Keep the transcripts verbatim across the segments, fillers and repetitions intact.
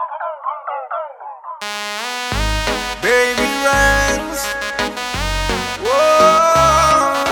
Baby Ranks. Whoa.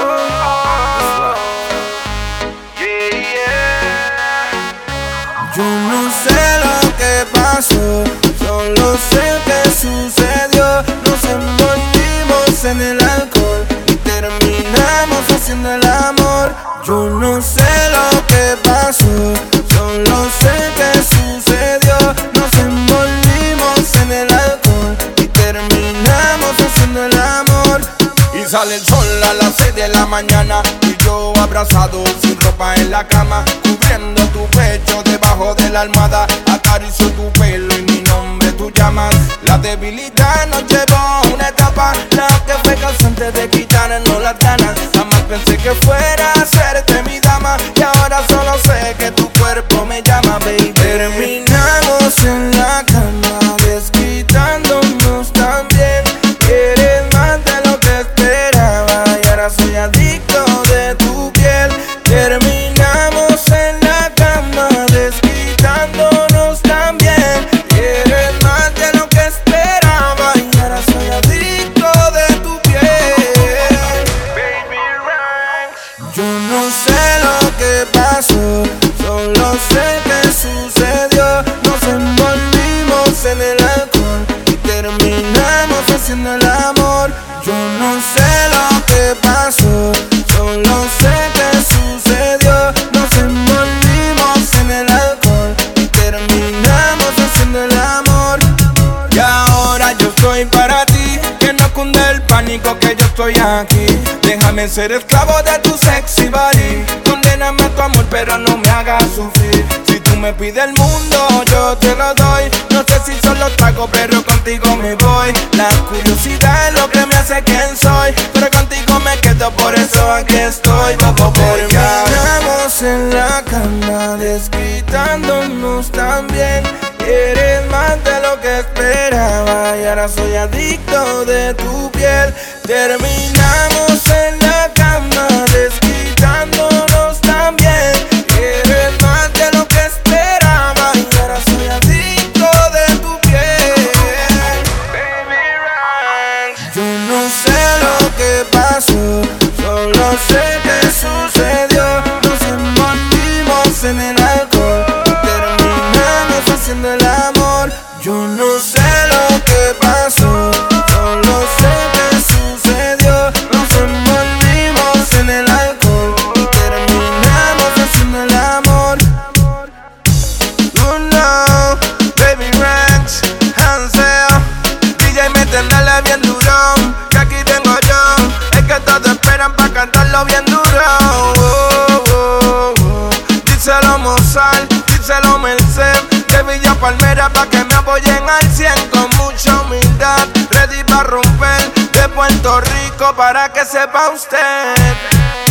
Yeah, yeah. Yo no sé lo que pasó, solo sé que sucedió. Nos envolvimos en el alcohol y terminamos haciendo el amor. Yo no sé lo que pasó, solo sé que sucedió. Nos envolvimos en el alcohol y terminamos haciendo el amor. Y sale el sol a las seis de la mañana y yo abrazado sin ropa en la cama, cubriendo tu pecho debajo de la almohada. Acaricio tu pelo y mi nombre tú llamas. La debilidad nos llevó a una etapa, la que fue causante de quitarnos las ganas. Jamás pensé que fuera a serte mi dama y ahora solo sé que tu cuerpo me llama, baby. Terminamos en la cama desquitándonos también. Eres más de lo que esperaba y ahora soy adicto de tu piel. Terminamos en la cama desquitándonos también. Eres más de lo que esperaba y ahora soy adicto de tu piel. Baby Ranks. Yo no sé lo que pasó, solo sé que sucedió. Nos envolvimos en el alcohol y terminamos haciendo el amor. Yo no sé lo que pasó, solo sé que sucedió. Nos envolvimos en el alcohol y terminamos haciendo el amor. Y ahora yo estoy para ti, que no cunde el pánico, que yo estoy aquí. Déjame ser esclavo de tu sexy body. Condéname a tu amor pero no me hagas sufrir. Si tú me pides el mundo yo te lo doy. No sé si solo trago pero contigo me voy. La curiosidad es lo que me hace quien soy, pero contigo me quedo, por eso aquí estoy. Terminamos en la cama desquitándonos también. Eres más de lo que esperaba y ahora soy adicto de tu piel. Terminamos en la cama desquitándonos también. Eres más de lo que esperaba y ahora soy adicto de tu piel. Baby Ranks. Yo no sé lo que pasó, solo sé que sucedió. Nos envolvimos en el alcohol y terminamos haciendo el amor. Yo no sé lo que pasó, solo sé que sucedió. Nos envolvimos en el alcohol y terminamos haciendo el amor. Oh no, Baby Ranks, Hansel, D J métele bien duro, que aquí vengo yo. Es que todos esperan pa' cantarlo bien duro. Oh, oh, oh. Díselo Mozart, díselo Merced, de Villa Palmera pa' que me apoyen al cien. Con mucha humildad, ready pa' romper, de Puerto Rico para que sepa usted.